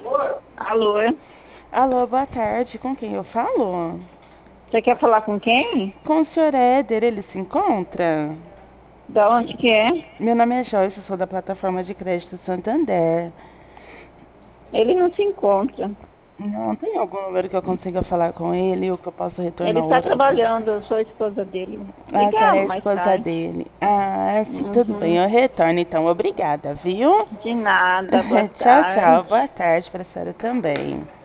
Alô? Alô, boa tarde. Com quem eu falo? Você quer falar com quem? Com o senhor Éder, ele se encontra? Da onde que é? Meu nome é Joyce, eu sou da plataforma de crédito Santander. Ele não se encontra. Não tem algum número que eu consiga falar com ele ou que eu possa Ele retornar está outra para... trabalhando, eu sou a esposa dele. Ah, a senhora é Ligamos a mais esposa tarde. dele. Ah, sim, tudo bem. Uhum. Eu retorno então. Obrigada, viu? De nada, boa Tchau, tchau. tarde. Boa tarde para a senhora também.